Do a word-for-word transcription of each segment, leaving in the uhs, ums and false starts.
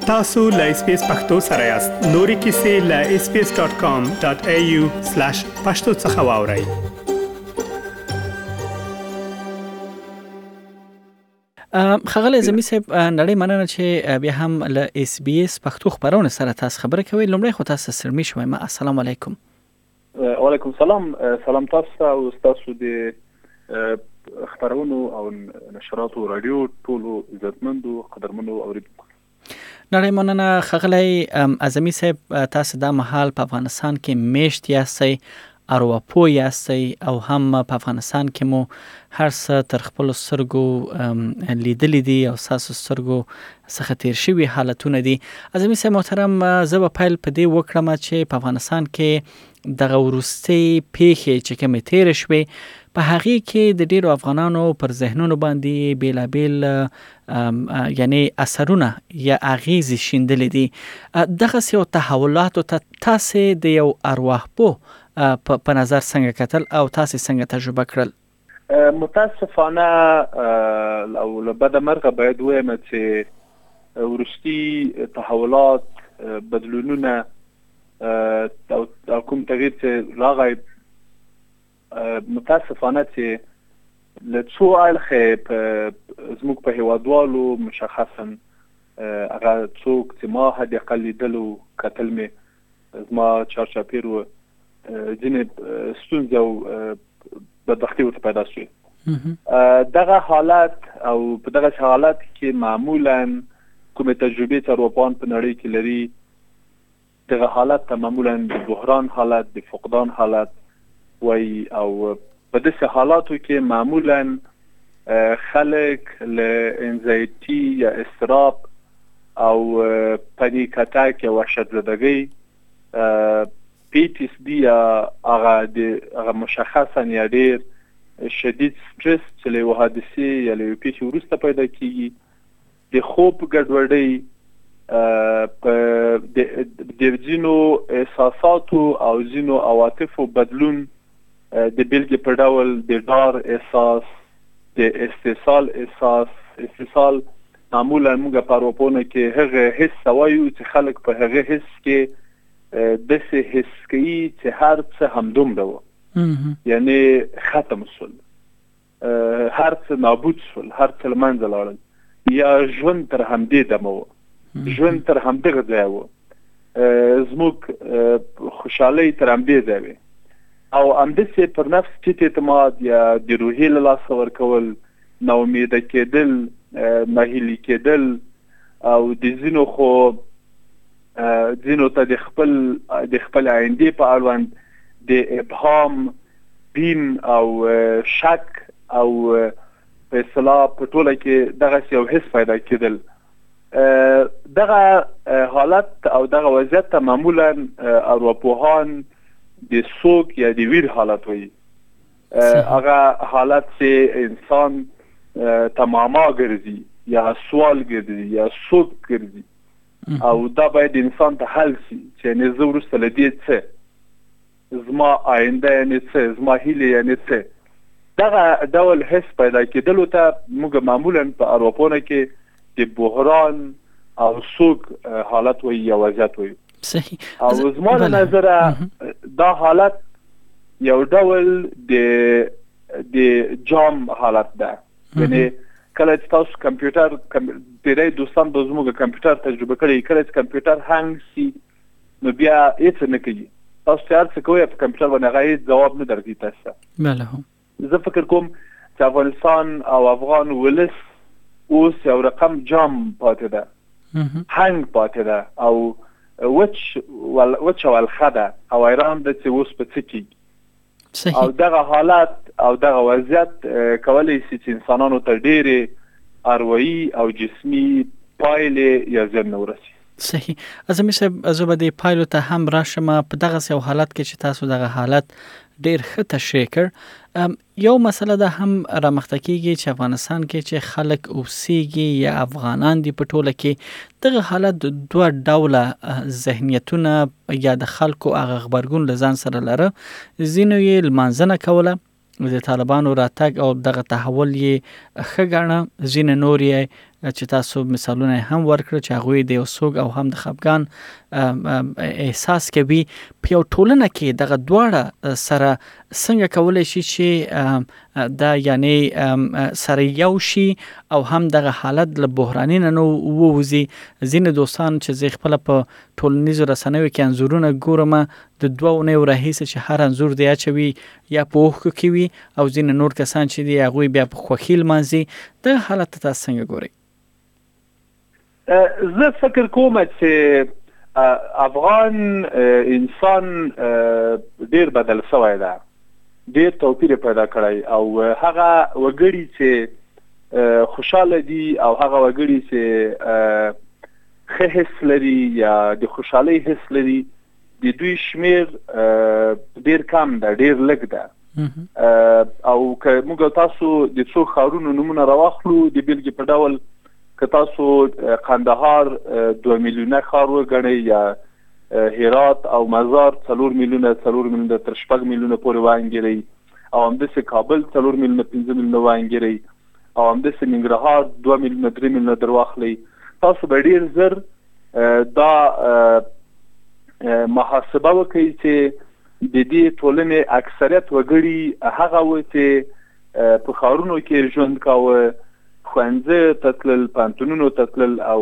تاسو لا اس پی اس پختو سره یاست. نوري کیسې لا اس پی اس ډاٹ کام ډاٹ اي يو سلاش پښتو څخه واورئ. خغل زمي صاحب نړۍ مننه چې بیا هم له اس بي اس پښتو خبرونه سره تاسو خبرې کوي. لومړی خو تاسو سلمي شوي. ما السلام علیکم. وعلیکم السلام. سلام تاسو او تاسو د خبرونو او نشراتو رادیو ټولو عزتمندو قدرمنو اوریدونکو. نړۍ مننه خغلی اعظمي صاحب، تاسو د محل په افغانستان کې میشت یاستئ، ارواپو یاستئ او هم په افغانستان کې مو هر څه تر خپل سترګو لیدلې دي او تاسو سترګو څخه تیر شوي حالتونه دي. اعظمي صاحب محترم، زه به پیل په دې وکړم چې په افغانستان کې دغه وروستۍ پیښې چې کومې تیرې شوې په هغې کې د ډیرو افغانانو پر ذهنونو باندې بیلابیل یعنی اثرونه یا اغیزې شیندلې دي. دغسې یو تحولاتو ته تاسې د یو ارواپوه په نظر څنګه کتل او تاسې څنګه تجربه کړل؟ متاسفانه او له بده مرغه باید ووایم چې وروستي تحولات، بدلونونه او کوم تغییر چې راغی، متاسفانه چې له څو اړخې زموږ په هیوادوالو مشخصا هغه څوک چې ما حد اقل لیدلو کتل مې زما چارچاپیر و ځینې ستونزې او بدبختي ورته پیدا شوې. دغه حالت او په دغه حالت کې معمولا کومې تجربې چې اروپایان په نړۍ کې لري، دغه حالت ته معمولا د بحران حالت، د فقدان حالت وایي. او په داسې حالاتو کې معمولا خلک له انزایټي یا اضطراب او پنیک اتاک یا وحشت زدګۍ، پی ټي اس ډي یا هغه مشخصا یا ډیر شدید سټرس چې له یوه حادثې یا له یوې پیښې وروسته پیدا کیږي، د خوب ګډوډۍ، د ځینو احساساتو او ځینو عواطفو بدلون، د بیلګې په ډول د ډار احساس، د استحصال احساس. استحصال معمولا موږ په اروپونه کې هغه حس وایو چې خلک په هغه حس کې داسې حس کوي چې هر څه همدومره وه، یعنی ختم شول، هر څه نابود شول، هر څه له منځه لاړل، یا ژوند تر همدې دمه وه، ژوند تر همدغه ځایه وه، زموږ خوشحالۍ تر همدې ځای وې. او همداسې پر نفس ټیټ اعتماد یا د روحیې له لاسه ورکول، ناامیده کېدل، ناهیلي کېدل، او د ځینو خو ځینو ته د خپل د خپل آیندې په اړوند د ابهام، بیم او شک او په اصطلاح په ټوله کې دغسې یو حس پیدا کېدل. دغه حالت او دغه وضعیت ته معمولا ارواپوهان د سوک یا د ویر حالت وایي. هغه حالت چې انسان ته معما ګرځي یا سوال ګرځي یا سوک ګرځي، او دا باید انسان ته حل شي چې یعنې زه وروسته له دې څه، زما آینده یعنې څه، زما هیلې یعنې څه. دغه ډول حس پیدا کېدلو ته موږ معمولا په اروپونه کې د بحران او سوک حالت وایي یا وضعیت وایي. صحیح. او زما له نظره دا حالت یو ډول د د جام حالت ده. یعنې کله چې تاسو کمپیوټر، ډېری دوستان به زموږ کمپیوټر تجربه کړی، کله چې کمپیوټر هنګ شي نو بیا هېڅ نه کوي، تاسو چې هر څه کوئ په کمپیوټر باندې هغه هېڅ ځواب نه درکوي تاسو ته. بله. زه فکر کوم چې افغانستان او افغان ولس اوس یو رقم جام پاتې ده، هنګ پاتې ده، او وچ وچ او الخه ده، او حیران ده چې اوس په څه کېږي. او دغه حالت او دغه وضعیت کولی شي چې انسانانو ته ډېرې اروایي او جسمي پایلې یا زیانونه ورسي. صحیح. اعظمي صاحب، زه به دې پایلو ته هم راشم. په دغسې یو حالت کې چې تاسو دغه حالت ډیر ښه تشریح کړ، یو مسله ده هم رامخته کیږي چې افغانستان کې چې خلک اوسېږي یا افغانان دي په ټوله کې دغه حالت دوه ډوله ذهنیتونه یا د خلکو هغه غبرګون له ځان سره لره. ځینو یې لمانځنه کوله د طالبانو راتګ او دغه تحول یې ښه ګڼه، ځینې نور یې چې تاسو مثالونه هم ورکړ چې هغه د وسوګ او هم د خپګان احساس کوي په یو ټولنه کې دغه دواړه سره څنګه کولای شي چې دا یعنی سره یو شي او هم دغه حالت له بحراني نه ووځي. ځینې دوستان چې زه خپل په ټولنیزو رسنیو کې انځورونه ګورم د دوه نه ورهیسه چې هر انځور دی اچوي یا په اوخ کې وي او ځینې نور کسان چې دی هغه بیا په خوخیل مانځي. د حالت تاسو څنګه ګورئ؟ زه فکر کوم چې افغان انسان ډیر بدل شوی دی، ډیر توپیر پیدا کړی او هغه وګړي چې خوشاله دي او هغه وګړي چې ښه حس لري یا د خوشحالۍ حس لري د دوی شمیر ډیر کم ده، ډیر لږ ده. او که موږ تاسو د څو ښارونو نومونه راواخلو د بیلګې په ډول که تاسو قندهار دوه میلیونه ښار وګڼئ یا هرات او مزار څلور میلیونه څلور میلیونه تر شپږ میلیونه پورې وانګیرئ او همداسې کابل څلور میلیونه پنځه میلیونه وانګیرئ او همداسې ننګرهار دوه میلیونه درې میلیونه در واخلئ، تاسو به ډیر زر دا محاسبه وکړئ چې د دې ټولنې اکثریت وګړي هغه و چې په ښارونو کې ژوند کاوه، ښوونځیو ته تلل، پوهنتونونو ته تلل او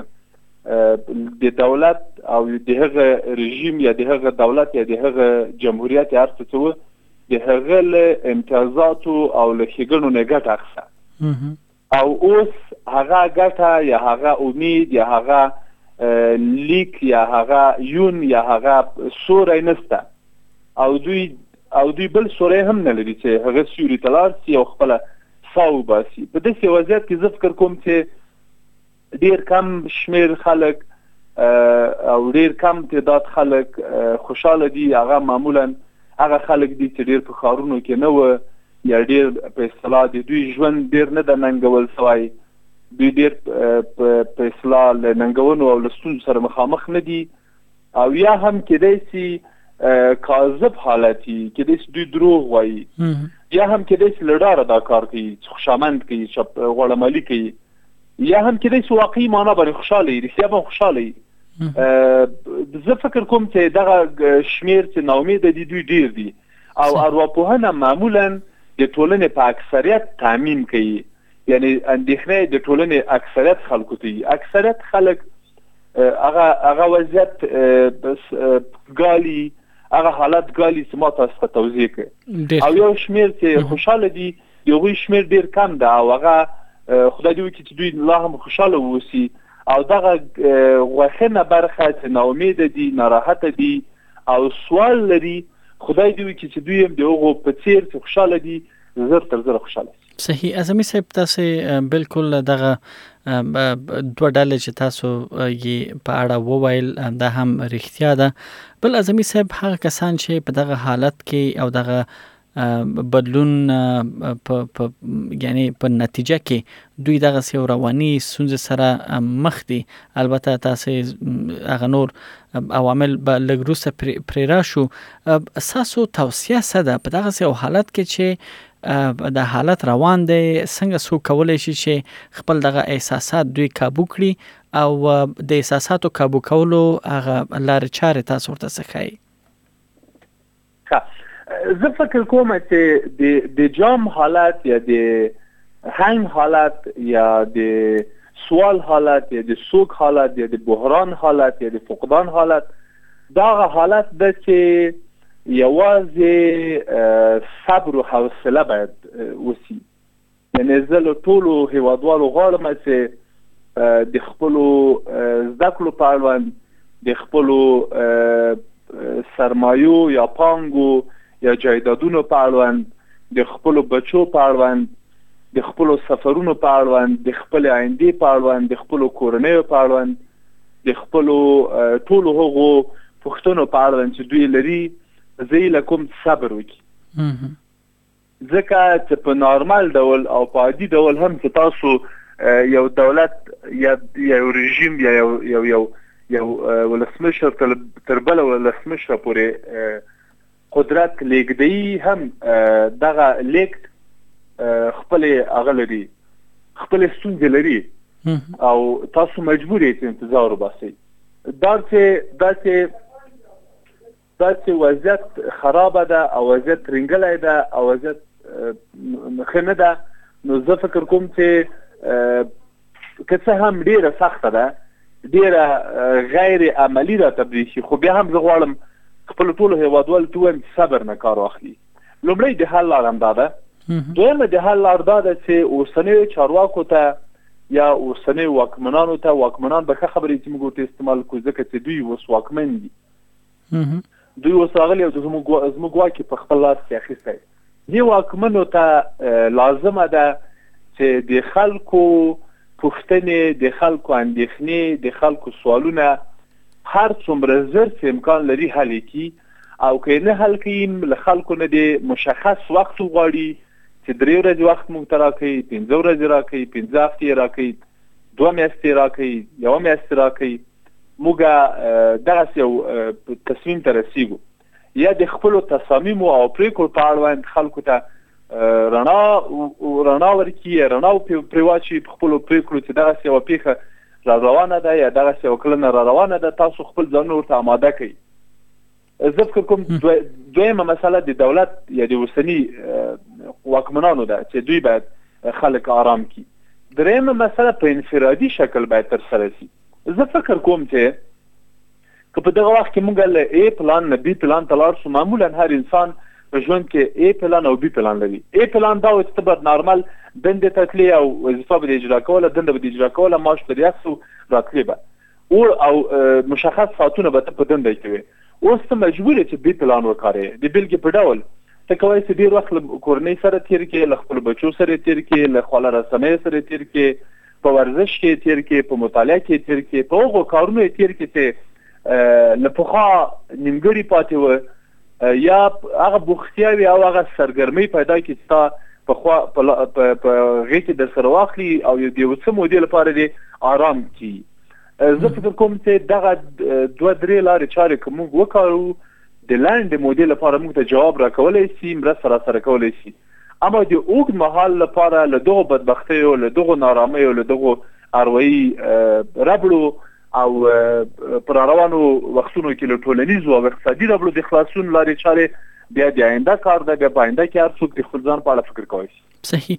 د دولت او د هغه رژیم یا د هغه دولت یا د هغه جمهوریت هر څه چې و د هغه له امتیازاتو او له ښېګڼو نه ګټه اخیسته او اوس هغه ګټه یا هغه امید یا هغه لیک یا هغه یون یا هغه سوری نسته او دوی او دوی بل سوری هم نه لري چې هغه سیوري ته لاړ شي او خپله ساه وباسي. په داسې وضعیت کې زه فکر کوم چې ډیر کم شمیر خلک او ډیر کم تعداد خلک خوشحاله دي. هغه معمولا هغه خلک دي چې ډیر په ښارونو کې نه و یا ډیر په اصطلاح د دوی ژوند ډیر نه ده ننګول سوی، دوی ډیر په اصطلاح له ننګونو او له ستونزو سره مخامخ نه دي او یا هم کېدای شي کاذب حالتي، کېدای شي دوی دروغ وایي یا هم کېدای شي له ډاره دا کار کوي چې خوشامند کوي، غوړمالي کوي، یا هم کېدای شي واقعي معنا باندې خوشحاله وي، رښتیا به خوشحاله وي. زه فکر کوم چې دغه شمیر چې ناامیده دي دوی ډیر دي او ارواپوهنه معمولا د ټولنې په اکثریت تامین کوي، یعنی اندېښنه د ټولنې اکثریت خلکو ته وي. اکثریت خلک هغه هغه وضعیت ګالي، هغه حالت ګالي چې ما تاسو ته توضیح کړ او یو شمیر چې خوشحاله دي د هغوی شمیر ډیر کم ده او هغه خدای دې وکړي چې دوی لا هم خوشحاله واوسي او دغه غوښنه برخه چې ناامیده دي، ناراحته دي او سوال لري، خدای دې وکړي چې دوی هم د هغو په څیر چې خوشحاله دي زر تر زره خوشحاله شي. صحیح. اعظمي صاحب تاسو بالکل دغه دوه ډلې چې تاسو یې په اړه وویل دا هم رښتیا ده. بل اعظمي صاحب هغه کسان چې په دغه حالت کې او دغه بدلون په یعنی په نتیجه کې دوی دغه سیو رواني ستونزې سره مخ دي، البته تاسو هغه نور عوامل به لږ وروسته پرې راشو، ستاسو توصیه څه ده په دغه سیو حالت کې چې د حالت روان دی؟ څنګه څوک کولی شي چې خپل دغه احساسات دوی کابو کړي او د احساساتو کابو کولو هغه لارې چارې تاسو ورته څه ښایي؟ زه فکر کوم چې د جام حالت یا د هنګ حالت یا د سوال حالت یا د سوک حالت یا د بحران حالت یا د فقدان حالت دغه حالت ده چې یوازې صبر او حوصله باید وسی. یعنی زه له ټولو هیوادوالو غواړم چې د خپلو زده کړو په اړوند، د خپلو سرمایو یا پانګو یا جایدادونو په اړوند، د خپلو بچو په اړوند، د خپلو سفرونو په اړوند، د خپل آیندې په اړوند، د خپلو کورنیو په اړوند، د خپلو ټولو هغو پوښتنو په اړوند چې دوی لري زه یې له کوم صبر وکړي. ځکه چې په نارمل ډول او په عادي ډول هم چې تاسو یو دولت یا یو رژیم یا یو یو یو یو ولسمشر تر بله ولسمشره پورې قدرت لیږدوي هم دغه لیږد خپلې هغه لري، خپلې ستونزې لري او تاسو مجبور یې چې انتظار وباسئ. دا چې دا چې دا چې وضعیت خرابه ده او وضعیت رنګلی ده او وضعیت ښه نه ده، نو زه فکر کوم چې که څه هم ډېره سخته ده، ډېره غیر عملي راته برېښي، خو بیا هم زه غواړم خپلو ټولو هېوادوالو ته ووایم چې صبر نه کار واخلي. لومړی د حل لار همدا ده. دویمه د حل لار دا ده چې اوسنیو چارواکو ته یا اوسنیو واکمنانو ته، واکمنان به ښه خبرې چې موږ ورته استعمال کړو ځکه چې دوی اوس واکمن دي، دوی اوس راغلي او زموږ واک په خپل لاس کې اخیستی. دې واکمنو ته لازمه ده چې د خلکو پوښتنې، د خلکو اندېښنې، د خلکو سوالونه هر څومره زر چې امکان لري حل کړي، او که نه حل کړي له خلکو نه د مشخص وخت وغواړي چې درې ورځې وخت موږ ته راکوي، پنځه ورځې راکوي، پنځه هفتې یې راکوي، دوه میاشتې راکوي، یوه میاشت راکوي، موږ دغسې یو تصمیم ته رسیږو. یا د خپلو تصامیمو او پرېکړو په اړوند خلکو ته رڼا رڼا ورکړي، رڼا پرې واچوي په خپلو پرېکړو چې دغسې یوه پېښه را روانه ده یا دغسې یوه کړنه را روانه ده، تاسو خپل ځانونه ورته اماده کوئ. زه فکر کوم دویمه مسله د دولت یا د اوسني واکمنانو ده چې دوی باید خلک آرام کړي. درېیمه مسله په انفرادي شکل باید ترسره شي. زه فکر کوم چې که په دغه وخت کې موږ له ای پلان نه بي پلان ته لاړ شو، معمولا هر انسان په ژوند کې ای پلان او بي پلان لري. ای پلان دا و چې ته باید نارمل دندې ته تلې او وظیفه به دې اجرا کوله، دنده به دې اجرا کوله، معاش به دې اخیستو، راتلې به او مشخص ساعتونه به ته په دنده کې وې. اوس ته مجبور یې چې بي پلان وکارې. د بېلګې په ډول ته کولی شې ډېر وخت له کورنۍ سره تېر کړې، له خپلو بچو سره تېر کړې، له خواله رسنیو سره تېر کړې، په ورزش کې تېر کړې، په مطالعه کې تېر کړې، په هغو کارونو یې تېر کړې چې له پخوا نیمګړي پاتې وه، یا هغه بوختیاوې او هغه سرګرمۍ پیدا کړي چې تا پخوا په غېږ کې در سره واخلي او د یو څه مودې لپاره دې آرام کړي. زه فکر کوم چې دغه دوه درې لارې چارې که موږ وکارو، د لنډې مودې لپاره موږ ته جواب راکولی شي، مرسته راسره کولی شي. اما د اوږد مهال لپاره له دغو بدبختیو، له دغو نارامیو، له دغو اروایي ربړو او په راروانو وختونو کې له ټولنیزو او اقتصادي ربړو د خلاصون لارې چارې بیا د آینده کار ده. بیا په آینده کې هر څوک د خپل ځان په اړه فکر کولی شي. صحیح.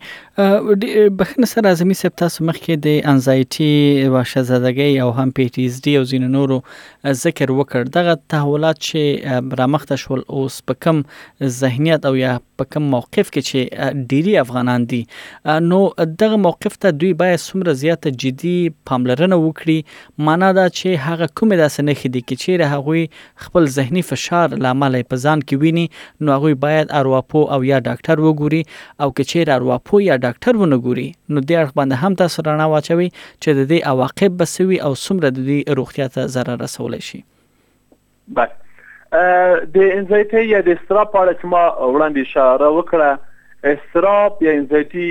بخښنه سره اعظمي صاحب، تاسو مخکې د انزایټي، وحشتزدګۍ او هم پی ټي اس ډي او ځینو نورو ذکر وکړ. دغه تحولات چې رامخته شول اوس په کم ذهنیت او یا په کم موقف کې چې ډیری افغانان دي، نو دغه موقف ته دوی باید څومره زیاته جدي پاملرنه وکړي؟ معنا دا چې هغه کومې داسې نښې دي چې چیرې هغوی خپل ذهني فشار له امله په ځان کې ویني، نو هغوی باید ارواپوه او یا ډاکټر وګوري، او که چیرې ارواپوه یا ډاکټر ونه ګوري، نو دې اړخ باندې هم تاسو رڼا واچوي چې د دې عواقب به څه وي او څومره د دې روغتیا ته ضرر رسولی شي. بله، د انزایټي یا د اضطراب په اړه چې ما وړاندې اشاره وکړه، اضطراب یا انزایټي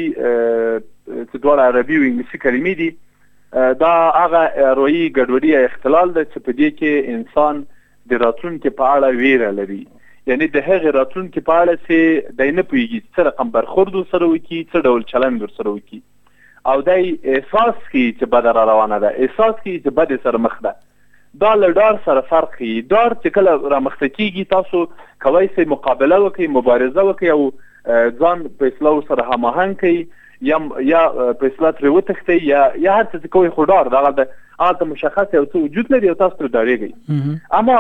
چې دواړه عربي او انګلیسي کلمې دي، دا هغه روحي ګډوډي یا اختلال ده چې په دې کې انسان د راتلونکي په اړه ویره لري. یعنی د هغې راتلونکي په اړه چې دی نه پوهېږي څه رقم برخورد ورسره وکړي، څه ډول چلند ورسره وکړي، او دی احساس کوي چې بده را روانه ده، احساس کوي چې بدې سره مخ ده. دا له ډار سره فرق کوي. ډار چې کله رامخته کېږي، تاسو کولی شئ مقابله وکړئ، مبارزه وکړئ او ځان په اصلاح سره هماهنګ کوئ، یا یا په اصلاح ترې وتښتئ، یا یا هر څه چې کوئ، خو ډار دغه د هلته مشخص یو څه وجود لري او تاسو ترې ډارېږئ. اما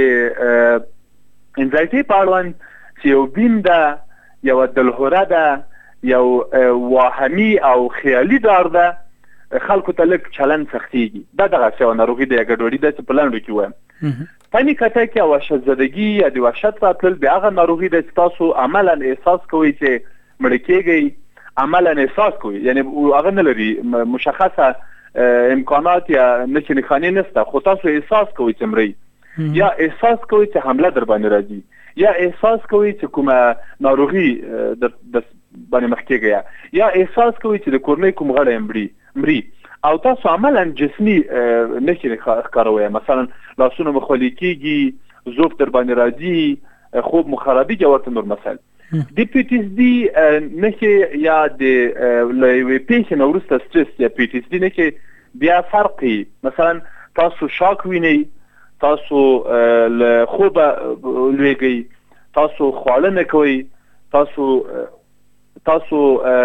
د انزایټي په اړوند چې یو بیم ده، یوه دلهوره ده، یو واهمي او خیالي ډار ده، خلکو ته لږ چلند سختېږي. دا دغسې یوه ناروغي ده یا ګډوډي ده چې په لنډو کې وایم. پنیک اتاک یا وحشتزدګي یا د وحشت راتلل بیا هغه ناروغي ده چې تاسو عملا احساس کوئ چې مړه کېږئ، عملا احساس کوئ، یعنی هغه نه لري مشخصه امکانات یا نښې نښانې نشته، خو تاسو احساس کوئ چې مرئ، یا احساس کوئ چې حمله در باندې راځي، یا احساس کوئ چې کومه ناروغي در باندې مخ کېږئ، یا احساس کوئ چې د کورنۍ کوم غړی مري، او تاسو عملا جسمي نښې ښکاروئ، مثلا لاسونه مو خولې کېږي، ذوب در باندې راځي، خوب مو خرابېږي او ورته نور مسایل. د پی ټی اس ډي نښې یا د له یوې پیښې نه وروسته سټرس یا پی ټی اس ډي نښې بیا فرق کوي. مثلا تاسو شاک وینئ، تاسو له خوبه لویږئ، تاسو خواړه نه کوئ، تاسو تاسو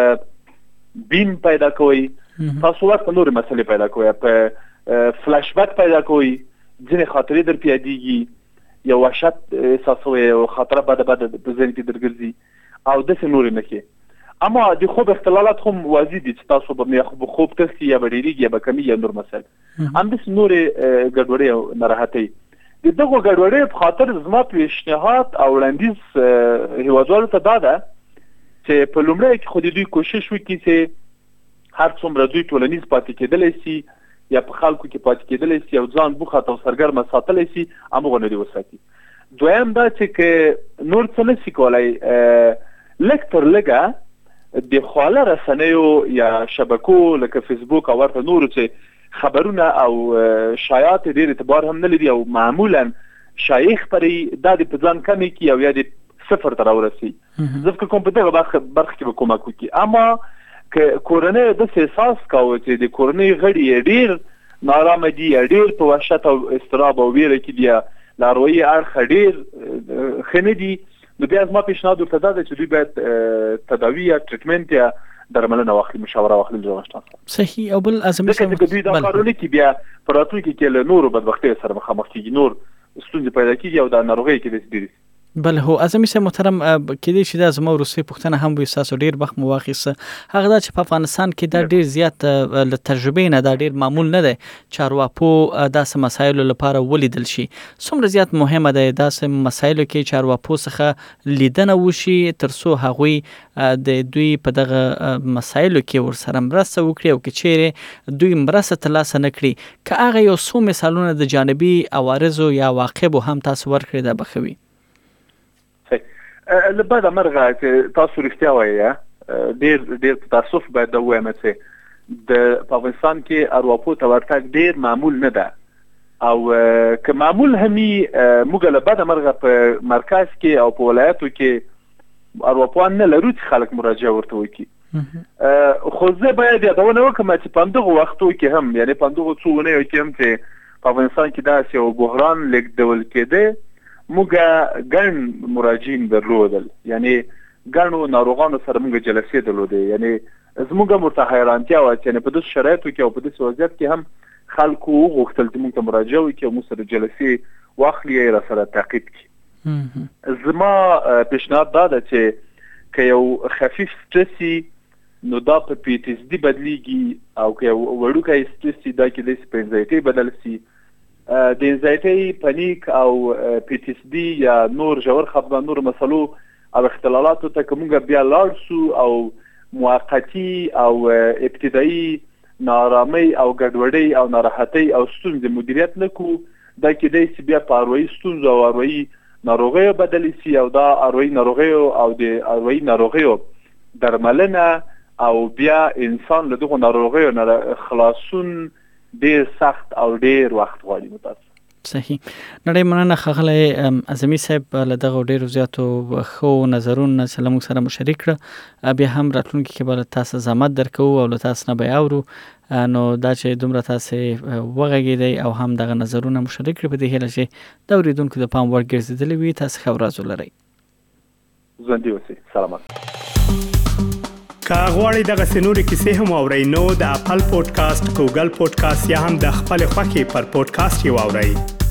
بین پیدا کوئ، تاسو ورته نورې مسلې پیدا کوئ، په فلاش بک پیدا کوئ، ځینې خاطرې در پیادېږي، یو وحشت احساسوئ، یو خاطره بده بده په ذهن کې درګرځي او داسې نورې نښې. اما د خوب اختلالات هم واضح دي چې تاسو به خوب تښتي یا به ډېرېږي یا به کمیږي یا نور مسایل، همداسې نورې ګډوډۍ او ناراحتۍ. د دغو ګډوډیو په خاطر زما پیشنهاد او وړاندیز هیوادوالو ته دا ده چې په لومړی کې خو د دوی کوشش وکړي چې هر څومره دوی ټولنیز پاتې کېدلی سي یا په خلکو کې پاتې کېدلی سي او ځان بوخت او سرګرمه ساتلی سي، همغه نه دې وساتي. دویم دا چې که نور څه نه سي کولی، لږ تر لږه د خواله رسنیو یا شبکو لکه فیسبوک او ورته نورو چې خبرونه او شایعات ډېر اعتبار هم نه لري او معمولا شایع خپروي، دا د په ځان کمې کړي او یا د صفر ته راورسي. زه فکر کوم په دغه برخه کې به کومک وکړي. اما که کورنۍ داسې احساس کوو چې د کورنۍ غړي یې ډېر نارامه دي یا ډېر په وحشت او اضطراب او ویره کې دي یا له اروایي اړخه ډېر ښه نه دي، نو بیا زما پیشنهاد ورته دا دی چې دوی باید تداوي یا ټریټمنټ یا درملنه واخلي، مشاوره واخلي له ډاکټر سره. صحیح. او بل اعظمي صاحب چې دوی دا کارونه کوي بیا په راتلونکي کې له نورو بدبختیو سره مخامخ کېږي، نور ستونزې پیدا کېږي او دا ناروغۍ کې داسې ډېرې. بله هو اعظمي صاحب محترم، کېدای شي دا زما وروستۍ پوښتنه هم وي، ستاسو ډېر وخت مو واخیسته. هغه دا چې په افغانستان کې دا ډېر زیات له تجربې نه دا ډېر معمول نه دی چارواکو داسې مسایلو لپاره ولیدل شي. څومره زیات مهمه ده داسې مسایلو کې چارواکو څخه لیدنه وشي تر څو هغوی د دوی په دغه مسایلو کې ورسره مرسته وکړي، او که چیرې دوی مرسته ترلاسه نه کړي، که هغه یو څو مثالونه د جانبي عوارضو یا عواقبو هم تاسو ورکړي، دا به ښه وي. له بده مرغه چې تاسو رښتیا وایئ، ډېر ډېر په تاسف باید دا ووایم چې د په افغانستان کې ارواپو ته ورتګ ډېر معمول نه ده، او که معمول هم وي موږ له بده مرغه په مرکز کې او په ولایتو کې ارواپوان نه لرو چې خلک مراجعه ورته وکړي. خو زه باید یادونه وکړم چې په همدغو وختو کې هم، یعنې په همدغو څو اونیو کې هم چې په افغانستان کې داسې یو بحران لیږدول کېده، موږ ګڼ مراجعین درلودل، یعنې ګڼو ناروغانو سره موږ جلسې درلودې. یعنې زموږ هم ورته حیرانتیا وه چې یعنې په داسې شرایطو کې او په داسې وضعیت کې هم خلکو وغوښتل چې موږ ته مراجعه وکړي او موږ سره جلسې واخلي یا راسره تعقیب کړي. زما پیشنهاد دا ده چې که یو خفیف سټرس وي نو دا په پی ټي اس ډي بدلیږي، او که یو وړوکی سټرس وي دا کېدای شي په انزایټۍ بدل شي. د انزایټۍ، پنیک او پی ټي اس ډي یا نور ژور خفګان، نور مسلو او اختلالاتو ته که موږ بیا لاړ شو او موقتي او ابتدایي نارامۍ او ګډوډۍ او ناراحتۍ او ستونزې مدیریت نه کړو، دا کېدای شي بیا په اروایي ستونزو او اروایي ناروغیو بدلې شي، او دا اروایي ناروغیو او د اروایي ناروغیو درملنه او بیا انسان له دغو ناروغیو نه خلاصون ډېر سخت او ډېر وخت غواړي. متاسف. صحیح. نړۍ مننه ښاغلی اعظمي صاحب له دغو ډېرو زیاتو ښو نظرونو چې له موږ سره مو شریک کړه. بیا هم راتلونکي کې به له تاسو زحمت درکوو او له تاسو نه به اورو، نو دا چې دومره تاسې وغږېدئ او هم دغه نظرونه مو شریک کړي، په دې هیله چې د اورېدونکو د پام وړ ګرځېدلي وي. تاسو ښه ورځ ولرئ. ژوندي اوسئ. سلامت. که غواړئ دغسې نورې کیسې هم واورئ نو د اپل پودکاسټ، ګوګل پودکاسټ یا هم د خپلې خوښې پر پودکاسټ یې واورئ.